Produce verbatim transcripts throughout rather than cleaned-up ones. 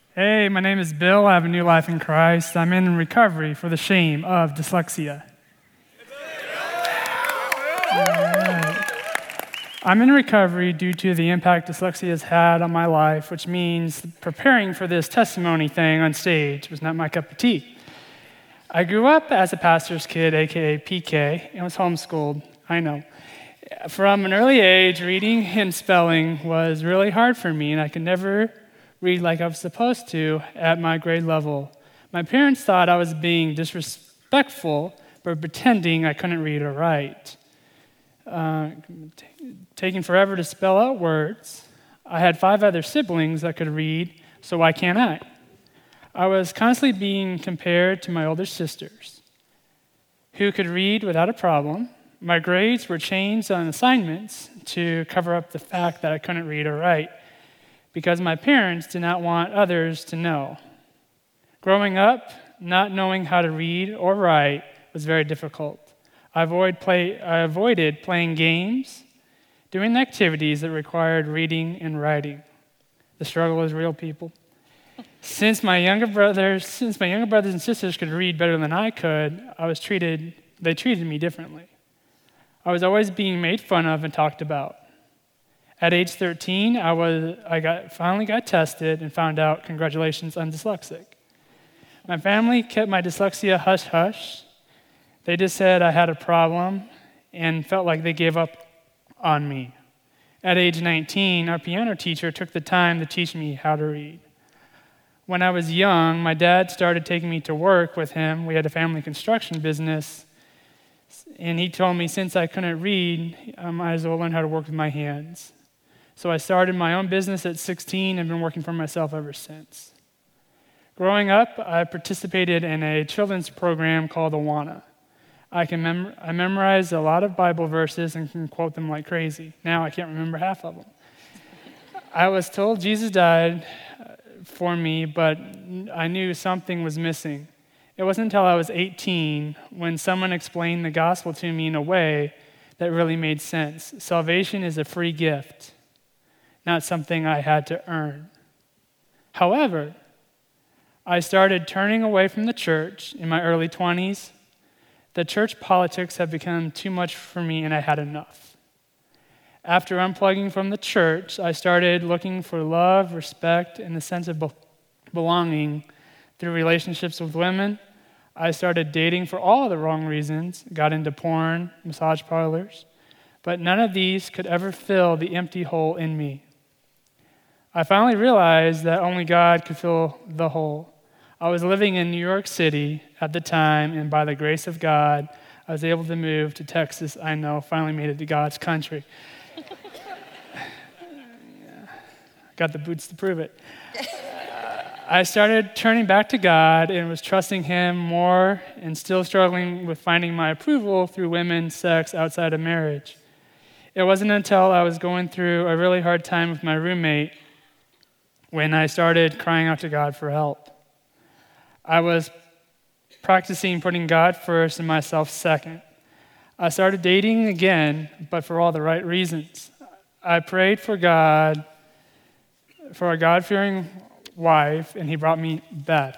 Hey, my name is Bill. I have a new life in Christ. I'm in recovery for the shame of dyslexia. Right. I'm in recovery due to the impact dyslexia has had on my life, which means preparing for this testimony thing on stage was not my cup of tea. I grew up as a pastor's kid, aka P K, and was homeschooled, I know. From an early age, reading and spelling was really hard for me, and I could never read like I was supposed to at my grade level. My parents thought I was being disrespectful, but pretending I couldn't read or write. Uh, t- taking forever to spell out words. I had five other siblings that could read, so why can't I? I was constantly being compared to my older sisters, who could read without a problem. My grades were changed on assignments to cover up the fact that I couldn't read or write, because my parents did not want others to know. Growing up, not knowing how to read or write was very difficult. I, avoid play, I avoided playing games, doing activities that required reading and writing. The struggle is real, people. Since my younger brothers, since my younger brothers and sisters could read better than I could, I was treated, they treated me differently. I was always being made fun of and talked about. At age thirteen, I was I got finally got tested and found out, congratulations, I'm dyslexic. My family kept my dyslexia hush-hush. They just said I had a problem and felt like they gave up on me. At age nineteen, our piano teacher took the time to teach me how to read. When I was young, my dad started taking me to work with him. We had a family construction business, and he told me since I couldn't read, I might as well learn how to work with my hands. So I started my own business at sixteen and been working for myself ever since. Growing up, I participated in a children's program called Awana. I can mem- I memorized a lot of Bible verses and can quote them like crazy. Now I can't remember half of them. I was told Jesus died for me, but I knew something was missing. It wasn't until I was eighteen when someone explained the gospel to me in a way that really made sense. Salvation is a free gift, not something I had to earn. However, I started turning away from the church in my early twenties. The church politics had become too much for me, and I had enough. After unplugging from the church, I started looking for love, respect, and a sense of be- belonging through relationships with women. I started dating for all the wrong reasons, got into porn, massage parlors, but none of these could ever fill the empty hole in me. I finally realized that only God could fill the hole. I was living in New York City at the time, and by the grace of God, I was able to move to Texas. I know, finally made it to God's country. Yeah. Got the boots to prove it. I started turning back to God and was trusting Him more and still struggling with finding my approval through women, sex outside of marriage. It wasn't until I was going through a really hard time with my roommate when I started crying out to God for help. I was practicing putting God first and myself second. I started dating again, but for all the right reasons. I prayed for God, for a God-fearing wife, and He brought me Beth.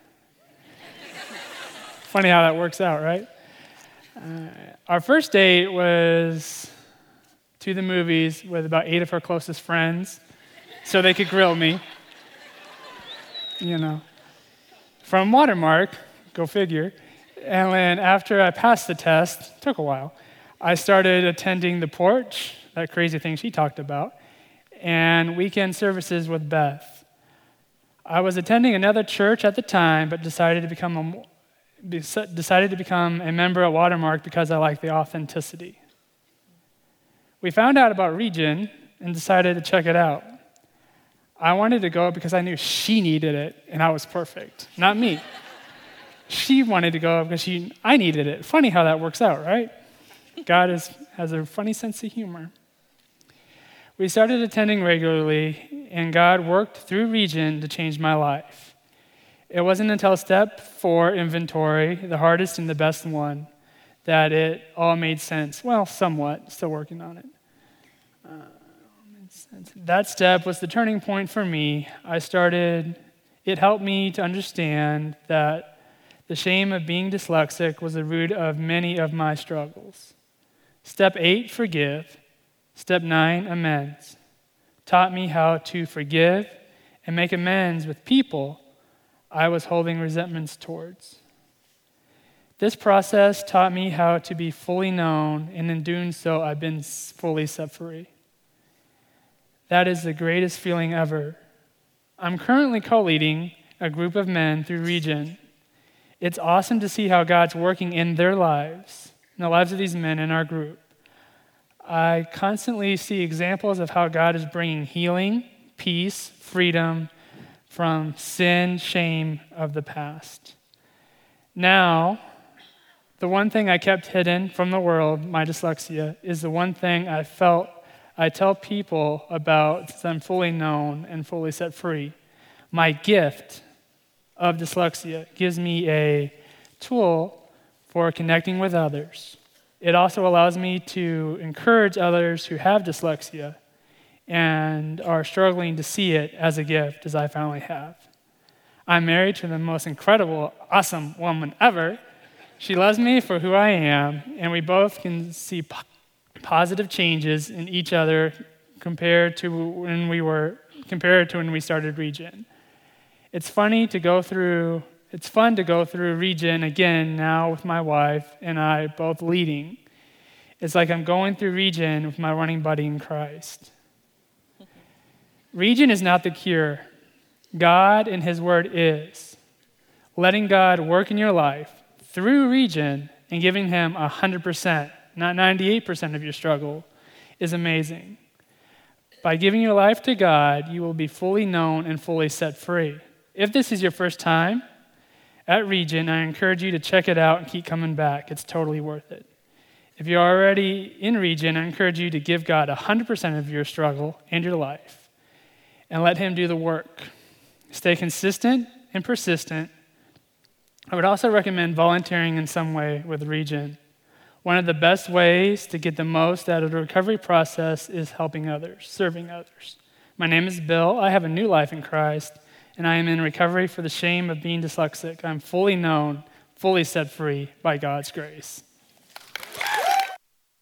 Funny how that works out, right? Uh, our first date was to the movies with about eight of her closest friends, so they could grill me. You know. From Watermark, go figure. And then after I passed the test, took a while, I started attending the porch, that crazy thing she talked about, and weekend services with Beth. I was attending another church at the time, but decided to become a, decided to become a member at Watermark because I liked the authenticity. We found out about Region and decided to check it out. I wanted to go because I knew she needed it, and I was perfect, not me. She wanted to go because she, I needed it. Funny how that works out, right? God is, has a funny sense of humor. We started attending regularly, and God worked through Region to change my life. It wasn't until step four, inventory, the hardest and the best one, that it all made sense. Well, somewhat, still working on it. Uh, That step was the turning point for me. I started It helped me to understand that the shame of being dyslexic was the root of many of my struggles. Step eight, forgive. Step nine, amends. Taught me how to forgive and make amends with people I was holding resentments towards. This process taught me how to be fully known, and in doing so, I've been fully set free. That is the greatest feeling ever. I'm currently co-leading a group of men through Region. It's awesome to see how God's working in their lives, in the lives of these men in our group. I constantly see examples of how God is bringing healing, peace, freedom from sin, shame of the past. Now, the one thing I kept hidden from the world, my dyslexia, is the one thing I felt I tell people about since I'm fully known and fully set free. My gift of dyslexia gives me a tool for connecting with others. It also allows me to encourage others who have dyslexia and are struggling to see it as a gift, as I finally have. I'm married to the most incredible, awesome woman ever. She loves me for who I am, and we both can see po- positive changes in each other compared to when we were compared to when we started Region. It's funny to go through. It's fun to go through Region again now with my wife and I both leading. It's like I'm going through Region with my running buddy in Christ. Region is not the cure. God and His Word is. Letting God work in your life through Region and giving Him one hundred percent, not ninety-eight percent of your struggle, is amazing. By giving your life to God, you will be fully known and fully set free. If this is your first time at Region, I encourage you to check it out and keep coming back. It's totally worth it. If you're already in Region, I encourage you to give God one hundred percent of your struggle and your life and let Him do the work. Stay consistent and persistent. I would also recommend volunteering in some way with Region. One of the best ways to get the most out of the recovery process is helping others, serving others. My name is Bill. I have a new life in Christ, and I am in recovery for the shame of being dyslexic. I'm fully known, fully set free by God's grace.